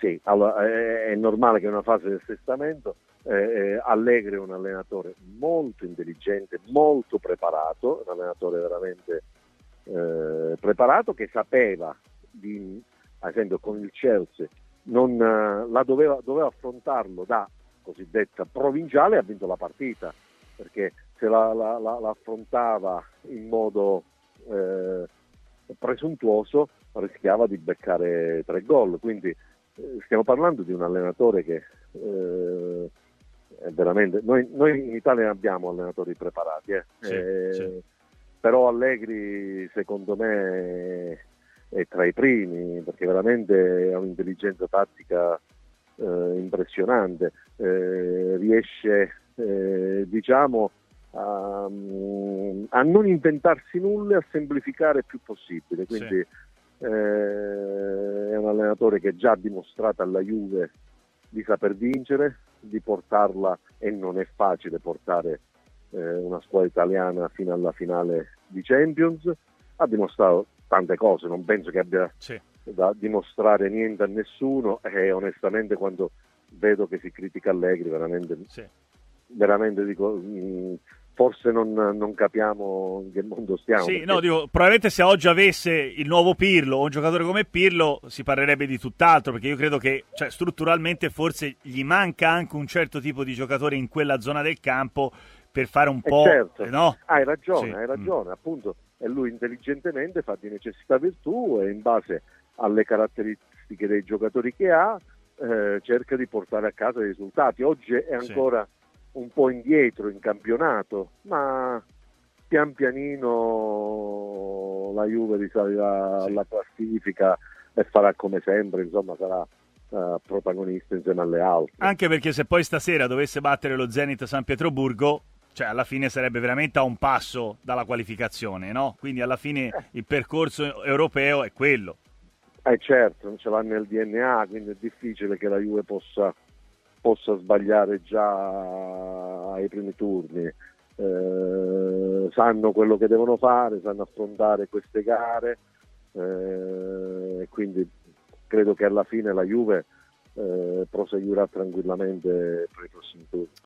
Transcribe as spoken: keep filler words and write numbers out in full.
sì, allora, è, è normale che in una fase di assestamento eh, Allegri è un allenatore molto intelligente, molto preparato, un allenatore veramente eh, preparato, che sapeva, di, ad esempio con il Chelsea, non, la doveva, doveva affrontarlo da cosiddetta provinciale e ha vinto la partita, perché se la, la, la, la affrontava in modo eh, presuntuoso rischiava di beccare tre gol, quindi eh, stiamo parlando di un allenatore che eh, è veramente, noi, noi in Italia abbiamo allenatori preparati, eh. Sì, Eh, sì. però Allegri secondo me è tra i primi, perché veramente ha un'intelligenza tattica eh, impressionante, eh, riesce eh, diciamo a, a non inventarsi nulla e a semplificare il più possibile, quindi Sì. eh, è un allenatore che già ha dimostrato alla Juve di saper vincere, di portarla, e non è facile portare eh, una squadra italiana fino alla finale di Champions, ha dimostrato tante cose, non penso che abbia Sì. da dimostrare niente a nessuno, e onestamente quando vedo che si critica Allegri veramente, Sì. veramente dico mh, forse non, non capiamo in che mondo stiamo. Sì, perché... no, dico, probabilmente se oggi avesse il nuovo Pirlo o un giocatore come Pirlo si parlerebbe di tutt'altro, perché io credo che, cioè, strutturalmente forse gli manca anche un certo tipo di giocatore in quella zona del campo per fare un Eh po', certo, eh, no? hai ragione, Sì. hai Mm. ragione, appunto, e lui intelligentemente fa di necessità virtù e in base alle caratteristiche dei giocatori che ha eh, cerca di portare a casa i risultati. Oggi è Sì. ancora un po' indietro in campionato, ma pian pianino la Juve risalirà Sì. alla classifica e farà come sempre, insomma sarà uh, protagonista insieme alle altre. Anche perché se poi stasera dovesse battere lo Zenit San Pietroburgo, cioè alla fine sarebbe veramente a un passo dalla qualificazione, no? Quindi alla fine il percorso europeo è quello. Eh certo, non ce l'ha nel D N A, quindi è difficile che la Juve possa, possa sbagliare già ai primi turni. Eh, sanno quello che devono fare, sanno affrontare queste gare, eh, quindi credo che alla fine la Juve eh, proseguirà tranquillamente per i prossimi turni.